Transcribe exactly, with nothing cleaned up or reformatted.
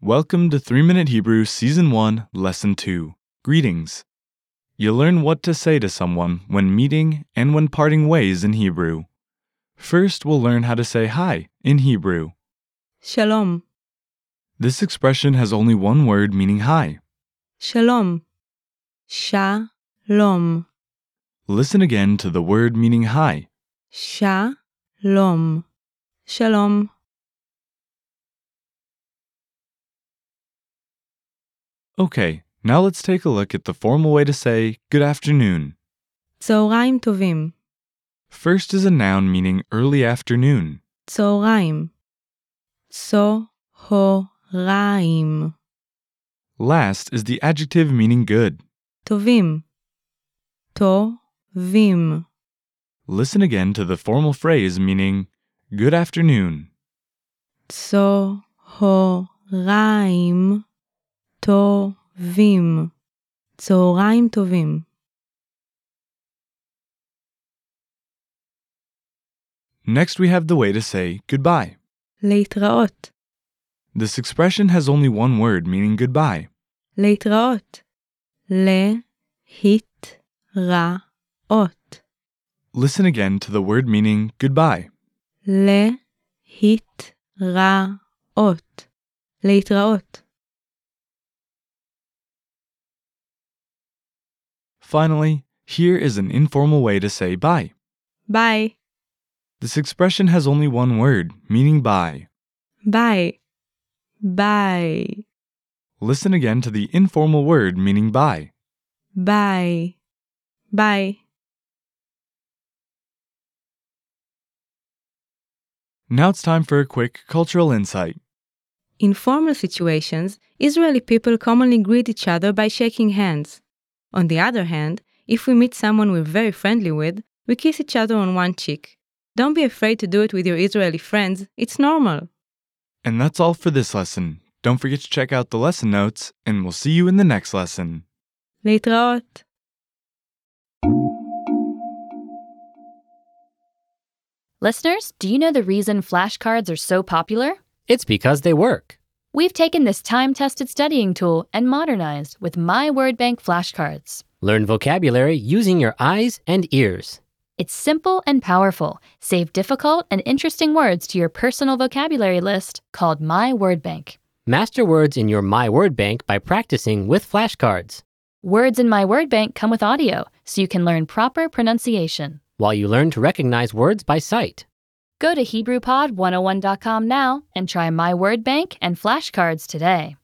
Welcome to three minute Hebrew Season one, Lesson two. Greetings. You'll learn what to say to someone when meeting and when parting ways in Hebrew. First, we'll learn how to say hi in Hebrew. Shalom. This expression has only one word meaning hi. Shalom. Shalom. Listen again to the word meaning hi. Shalom. Shalom. Okay, now let's take a look at the formal way to say good afternoon. צהריים טובים. First is a noun meaning early afternoon. צהריים. צהריים. Last is the adjective meaning good. טובים. טובים. Listen again to the formal phrase meaning good afternoon. צהריים טובים. צהריים טובים. Next we have the way to say goodbye. להתראות. This expression has only one word meaning goodbye. להתראות. להתראות. Listen again to the word meaning goodbye. להתראות. להתראות. Finally, here is an informal way to say bye. Bye. This expression has only one word meaning bye. Bye. Bye. Listen again to the informal word meaning bye. Bye. Bye. Now it's time for a quick cultural insight. In formal situations, Israeli people commonly greet each other by shaking hands. On the other hand, if we meet someone we're very friendly with, we kiss each other on one cheek. Don't be afraid to do it with your Israeli friends, it's normal. And that's all for this lesson. Don't forget to check out the lesson notes, and we'll see you in the next lesson. להתראות. Listeners, do you know the reason flashcards are so popular? It's because they work. We've taken this time-tested studying tool and modernized with My Word Bank flashcards. Learn vocabulary using your eyes and ears. It's simple and powerful. Save difficult and interesting words to your personal vocabulary list called My Word Bank. Master words in your My Word Bank by practicing with flashcards. Words in My Word Bank come with audio, so you can learn proper pronunciation, while you learn to recognize words by sight. Go to Hebrew Pod one oh one dot com now and try My Word Bank and flashcards today.